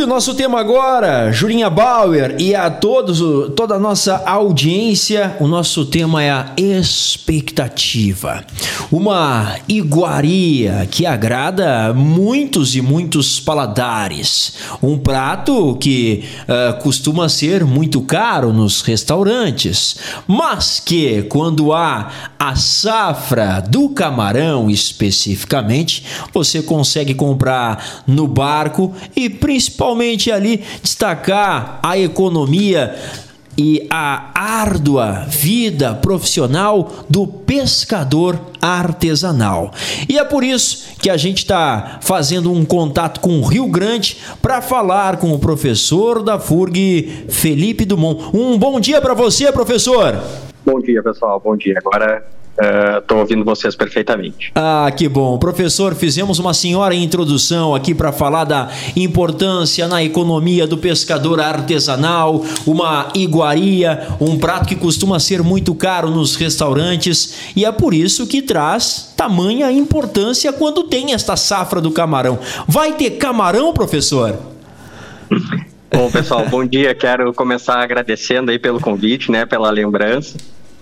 Júlio, nosso tema agora, Julinha Bauer, e a toda a nossa audiência, o nosso tema é a expectativa. Uma iguaria que agrada muitos e muitos paladares. Um prato que costuma ser muito caro nos restaurantes, mas que quando há a safra do camarão especificamente, você consegue comprar no barco e principalmente ali destacar a economia e a árdua vida profissional do pescador artesanal. E é por isso que a gente está fazendo um contato com o Rio Grande para falar com o professor da FURG, Felipe Dumont. Um bom dia para você, professor. Bom dia, pessoal. Bom dia. Agora estou ouvindo vocês perfeitamente. Ah, que bom. Professor, fizemos uma senhora introdução aqui para falar da importância na economia do pescador artesanal, uma iguaria, um prato que costuma ser muito caro nos restaurantes, e é por isso que traz tamanha importância quando tem esta safra do camarão. Vai ter camarão, professor? Bom, pessoal, bom dia. Quero começar agradecendo aí pelo convite, né, pela lembrança.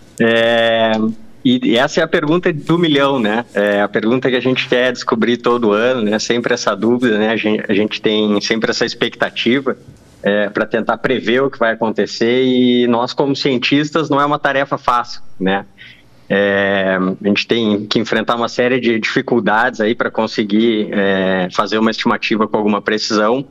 E essa é a pergunta do milhão, né? É a pergunta que a gente quer descobrir todo ano, né? Sempre essa dúvida, né? A gente tem sempre essa expectativa para tentar prever o que vai acontecer, e nós, como cientistas, não é uma tarefa fácil, né? A gente tem que enfrentar uma série de dificuldades aí para conseguir fazer uma estimativa com alguma precisão,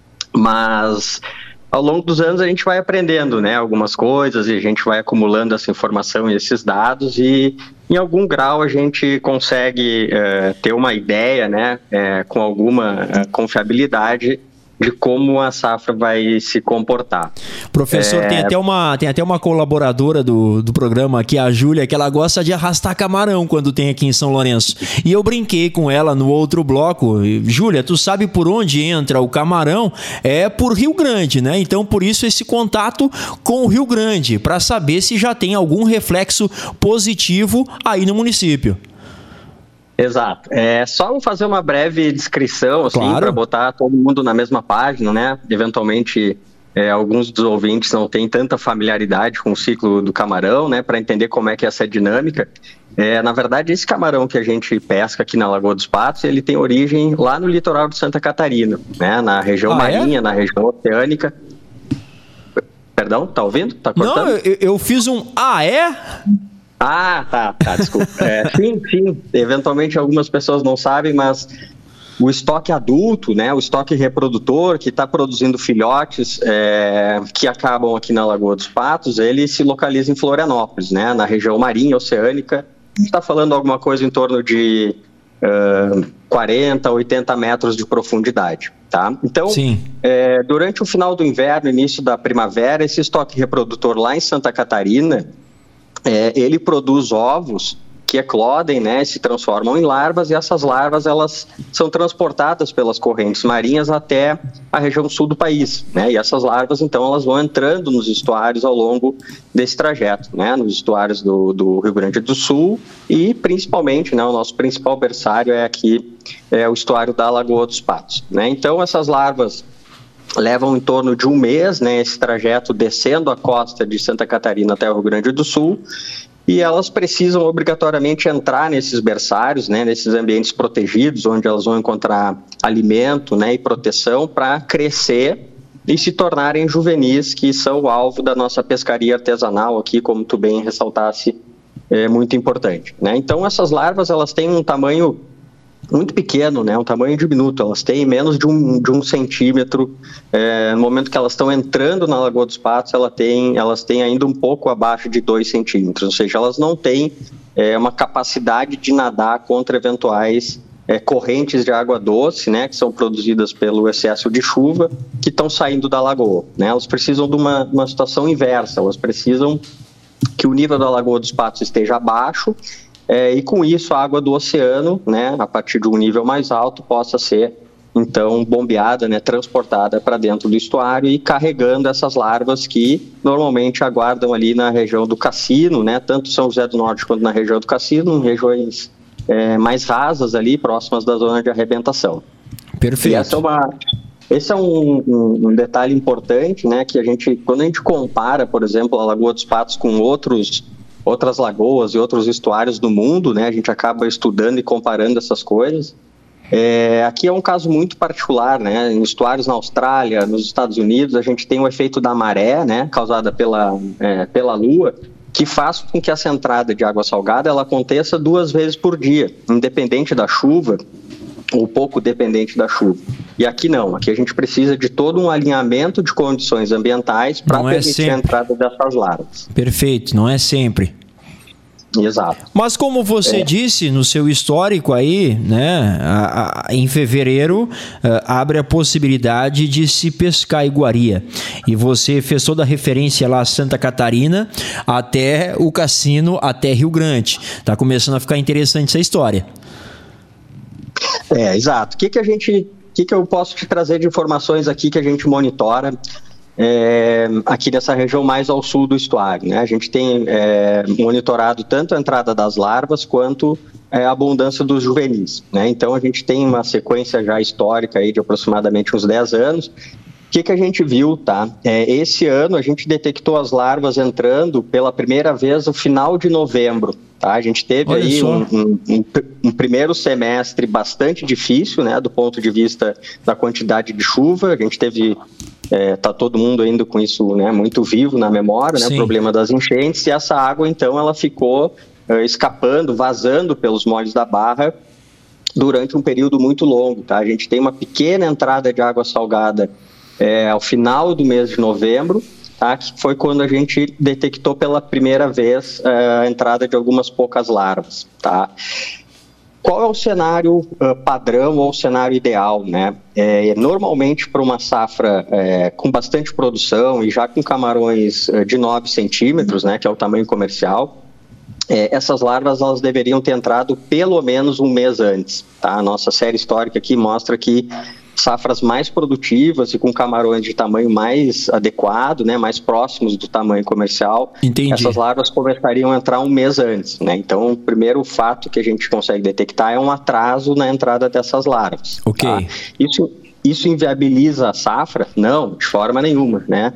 mas ao longo dos anos a gente vai aprendendo, né, algumas coisas, e a gente vai acumulando essa informação e esses dados, e em algum grau a gente consegue ter uma ideia, né, com alguma confiabilidade de como a safra vai se comportar. Professor, tem até uma colaboradora do programa aqui, a Júlia, que ela gosta de arrastar camarão quando tem aqui em São Lourenço. E eu brinquei com ela no outro bloco. Júlia, tu sabe por onde entra o camarão? É por Rio Grande, né? Então, por isso esse contato com o Rio Grande, para saber se já tem algum reflexo positivo aí no município. Exato. Só fazer uma breve descrição, assim, claro, para botar todo mundo na mesma página, né? Eventualmente, alguns dos ouvintes não têm tanta familiaridade com o ciclo do camarão, né? Para entender como é que é essa dinâmica. Na verdade, esse camarão que a gente pesca aqui na Lagoa dos Patos, ele tem origem lá no litoral de Santa Catarina, né? Na região marinha, na região oceânica. Perdão, tá ouvindo? Tá cortando? Não, eu fiz um... Ah, tá, desculpa. Sim, eventualmente algumas pessoas não sabem, mas o estoque adulto, né, o estoque reprodutor que está produzindo filhotes que acabam aqui na Lagoa dos Patos, ele se localiza em Florianópolis, né, na região marinha, oceânica. A gente está falando alguma coisa em torno de 40, 80 metros de profundidade, tá? Então, durante o final do inverno, início da primavera, esse estoque reprodutor lá em Santa Catarina, ele produz ovos que eclodem, né, se transformam em larvas, e essas larvas elas são transportadas pelas correntes marinhas até a região sul do país, né, e essas larvas então elas vão entrando nos estuários ao longo desse trajeto, né, nos estuários do Rio Grande do Sul, e principalmente, né, o nosso principal berçário é aqui, o estuário da Lagoa dos Patos, né. Então essas larvas levam em torno de um mês, né, esse trajeto descendo a costa de Santa Catarina até o Rio Grande do Sul, e elas precisam obrigatoriamente entrar nesses berçários, né, nesses ambientes protegidos, onde elas vão encontrar alimento, né, e proteção para crescer e se tornarem juvenis, que são o alvo da nossa pescaria artesanal aqui, como tu bem ressaltasse, é muito importante, né. Então essas larvas elas têm um tamanho muito pequeno, né, um tamanho diminuto, elas têm menos de um centímetro, no momento que elas estão entrando na Lagoa dos Patos, elas têm ainda um pouco abaixo de 2 centímetros, ou seja, elas não têm uma capacidade de nadar contra eventuais correntes de água doce, né, que são produzidas pelo excesso de chuva, que estão saindo da lagoa, né, elas precisam de uma situação inversa, elas precisam que o nível da Lagoa dos Patos esteja abaixo, e com isso a água do oceano, né, a partir de um nível mais alto, possa ser então bombeada, né, transportada para dentro do estuário e carregando essas larvas que normalmente aguardam ali na região do Cassino, né, tanto São José do Norte quanto na região do Cassino, em regiões mais rasas ali, próximas da zona de arrebentação. Perfeito. E essa Esse é um detalhe importante, né, que quando a gente compara, por exemplo, a Lagoa dos Patos com outras lagoas e outros estuários do mundo, né, a gente acaba estudando e comparando essas coisas. Aqui é um caso muito particular, né? Em estuários na Austrália, nos Estados Unidos, a gente tem o efeito da maré, né, causada pela Lua, que faz com que essa entrada de água salgada ela aconteça 2 vezes por dia, independente da chuva ou pouco dependente da chuva. E aqui não, aqui a gente precisa de todo um alinhamento de condições ambientais para permitir a entrada dessas larvas. Perfeito, não é sempre. Exato. Mas como você disse no seu histórico aí, né, em fevereiro abre a possibilidade de se pescar iguaria. E você fez toda a referência lá a Santa Catarina até o cassino, até Rio Grande. Tá começando a ficar interessante essa história. Exato. O que eu posso te trazer de informações aqui que a gente monitora aqui nessa região mais ao sul do estuário, né? A gente tem monitorado tanto a entrada das larvas quanto a abundância dos juvenis, né? Então a gente tem uma sequência já histórica aí de aproximadamente uns 10 anos. O que a gente viu, tá? Esse ano a gente detectou as larvas entrando pela primeira vez no final de novembro, tá? A gente teve aí um primeiro semestre bastante difícil, né? Do ponto de vista da quantidade de chuva, a gente teve... Tá todo mundo ainda com isso, né, muito vivo na memória, né, o problema das enchentes, e essa água, então, ela ficou escapando, vazando pelos moles da Barra durante um período muito longo, tá? A gente tem uma pequena entrada de água salgada ao final do mês de novembro, tá? Que foi quando a gente detectou pela primeira vez a entrada de algumas poucas larvas, tá? Qual é o cenário padrão ou o cenário ideal, né? Normalmente para uma safra com bastante produção e já com camarões de 9 centímetros, né, que é o tamanho comercial, essas larvas elas deveriam ter entrado pelo menos um mês antes, tá? A nossa série histórica aqui mostra que safras mais produtivas e com camarões de tamanho mais adequado, né, mais próximos do tamanho comercial, essas larvas começariam a entrar um mês antes, né? Então, o primeiro fato que a gente consegue detectar é um atraso na entrada dessas larvas. Ok. Tá? Isso inviabiliza a safra? Não, de forma nenhuma, né?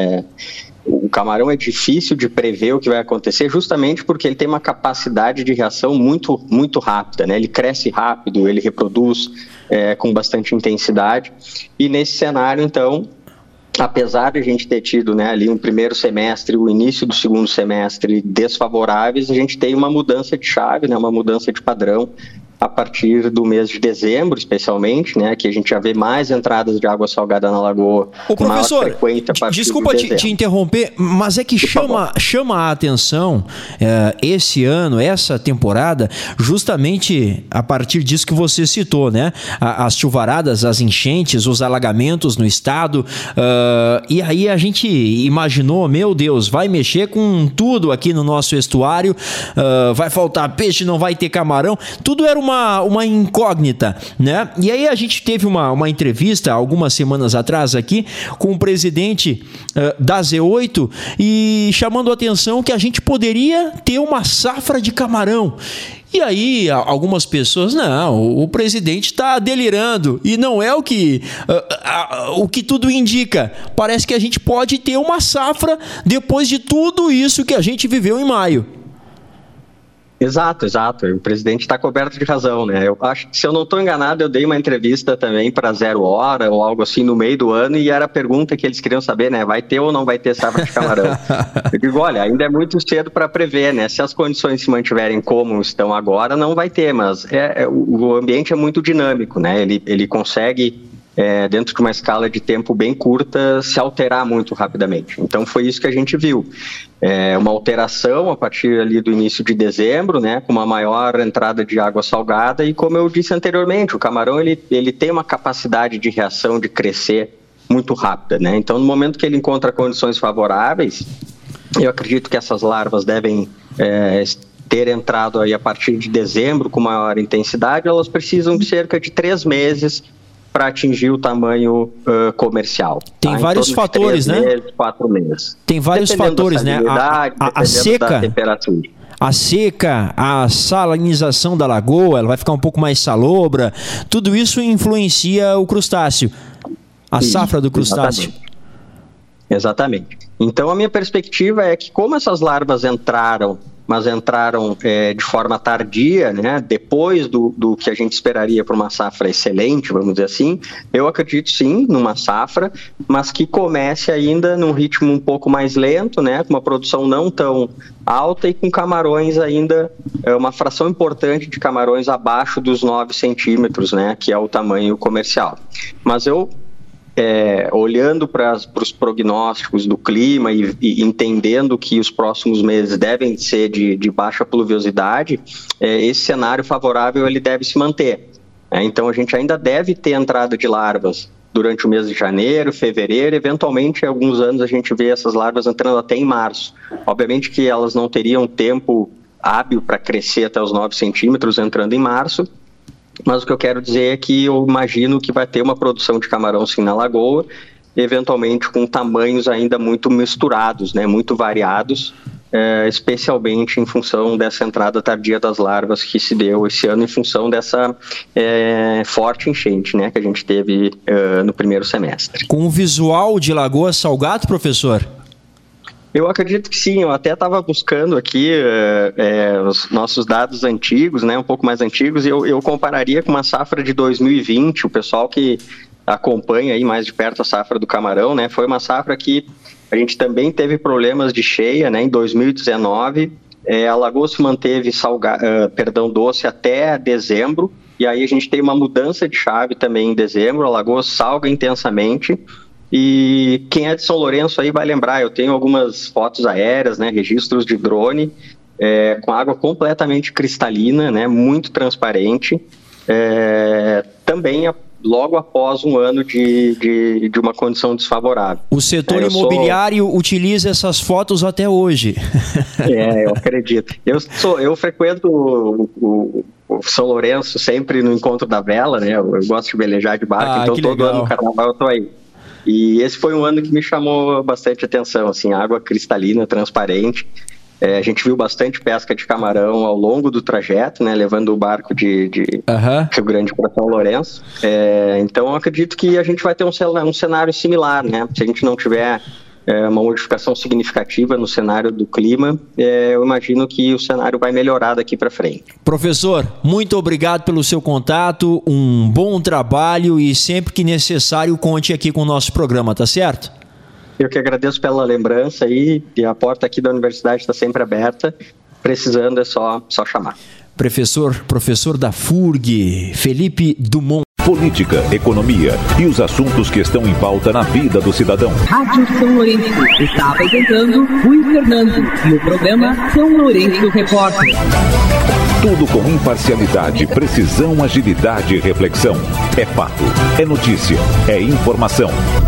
O camarão é difícil de prever o que vai acontecer justamente porque ele tem uma capacidade de reação muito, muito rápida, né? Ele cresce rápido, ele reproduz com bastante intensidade. E nesse cenário, então, apesar de a gente ter tido, né, ali um primeiro semestre, o início do segundo semestre desfavoráveis, a gente tem uma mudança de chave, né, uma mudança de padrão a partir do mês de dezembro, especialmente, né, que a gente já vê mais entradas de água salgada na lagoa. Ô, professor, desculpa te interromper, mas é que chama a atenção esse ano, essa temporada, justamente a partir disso que você citou, né? As chuvaradas, as enchentes, os alagamentos no estado, e aí a gente imaginou, meu Deus, vai mexer com tudo aqui no nosso estuário, vai faltar peixe, não vai ter camarão, tudo era uma incógnita, né? E aí a gente teve uma entrevista algumas semanas atrás aqui com o presidente da Z8 e chamando a atenção que a gente poderia ter uma safra de camarão. E aí algumas pessoas, não, o presidente está delirando e não é o que tudo indica. Parece que a gente pode ter uma safra depois de tudo isso que a gente viveu em maio. Exato. O presidente está coberto de razão, né? Eu acho que, se eu não estou enganado, eu dei uma entrevista também para 0 Hora ou algo assim no meio do ano e era a pergunta que eles queriam saber, né? Vai ter ou não vai ter safra de camarão? Eu digo, olha, ainda é muito cedo para prever, né? Se as condições se mantiverem como estão agora, não vai ter, mas o ambiente é muito dinâmico, né? Ele consegue, dentro de uma escala de tempo bem curta, se alterar muito rapidamente. Então foi isso que a gente viu. Uma alteração a partir ali do início de dezembro, né, com uma maior entrada de água salgada e, como eu disse anteriormente, o camarão ele tem uma capacidade de reação, de crescer muito rápida, né? Então, no momento que ele encontra condições favoráveis, eu acredito que essas larvas devem ter entrado aí a partir de dezembro com maior intensidade. Elas precisam de cerca de 3 meses para atingir o tamanho comercial. Tem vários fatores, né? 3 meses, 4 meses. Tem vários fatores, né? A seca, da temperatura. A seca, a salinização da lagoa, ela vai ficar um pouco mais salobra. Tudo isso influencia o crustáceo. a safra do crustáceo. Exatamente. Então, a minha perspectiva é que, como essas larvas entraram de forma tardia, né, depois do que a gente esperaria para uma safra excelente, vamos dizer assim, eu acredito sim numa safra, mas que comece ainda num ritmo um pouco mais lento, né, com uma produção não tão alta e com camarões ainda, uma fração importante de camarões abaixo dos 9 centímetros, né, que é o tamanho comercial. Mas eu olhando para os prognósticos do clima e entendendo que os próximos meses devem ser de baixa pluviosidade, esse cenário favorável ele deve se manter. Então a gente ainda deve ter entrada de larvas durante o mês de janeiro, fevereiro, eventualmente em alguns anos a gente vê essas larvas entrando até em março. Obviamente que elas não teriam tempo hábil para crescer até os 9 centímetros entrando em março, mas o que eu quero dizer é que eu imagino que vai ter uma produção de camarão sim na lagoa, eventualmente com tamanhos ainda muito misturados, né, muito variados, especialmente em função dessa entrada tardia das larvas que se deu esse ano em função dessa forte enchente, né, que a gente teve no primeiro semestre. Com o visual de Lagoa Salgado, professor? Eu acredito que sim, eu até estava buscando aqui os nossos dados antigos, né, um pouco mais antigos, e eu compararia com uma safra de 2020, o pessoal que acompanha aí mais de perto a safra do camarão, né, foi uma safra que a gente também teve problemas de cheia, né, em 2019, a lagoa se manteve doce até dezembro, e aí a gente tem uma mudança de chave também em dezembro, a lagoa salga intensamente. E quem é de São Lourenço aí vai lembrar, eu tenho algumas fotos aéreas, né, registros de drone, com água completamente cristalina, né, muito transparente, também logo após um ano de uma condição desfavorável. O setor imobiliário utiliza essas fotos até hoje. Eu acredito. Eu frequento o São Lourenço sempre no Encontro da Vela, né, eu gosto de velejar de barco, então todo ano no carnaval eu estou aí. E esse foi um ano que me chamou bastante atenção, assim, água cristalina, transparente. A gente viu bastante pesca de camarão ao longo do trajeto, né, levando o barco de Rio Grande para São Lourenço. Então, eu acredito que a gente vai ter um cenário similar, né? Se a gente não tiver uma modificação significativa no cenário do clima, eu imagino que o cenário vai melhorar daqui para frente. Professor, muito obrigado pelo seu contato, um bom trabalho e sempre que necessário conte aqui com o nosso programa, tá certo? Eu que agradeço pela lembrança e a porta aqui da universidade está sempre aberta, precisando é só chamar. Professor da FURG, Felipe Dumont. Política, economia e os assuntos que estão em pauta na vida do cidadão. Rádio São Lourenço está apresentando Rui Fernando e o programa São Lourenço Repórter. Tudo com imparcialidade, precisão, agilidade e reflexão. É fato, é notícia, é informação.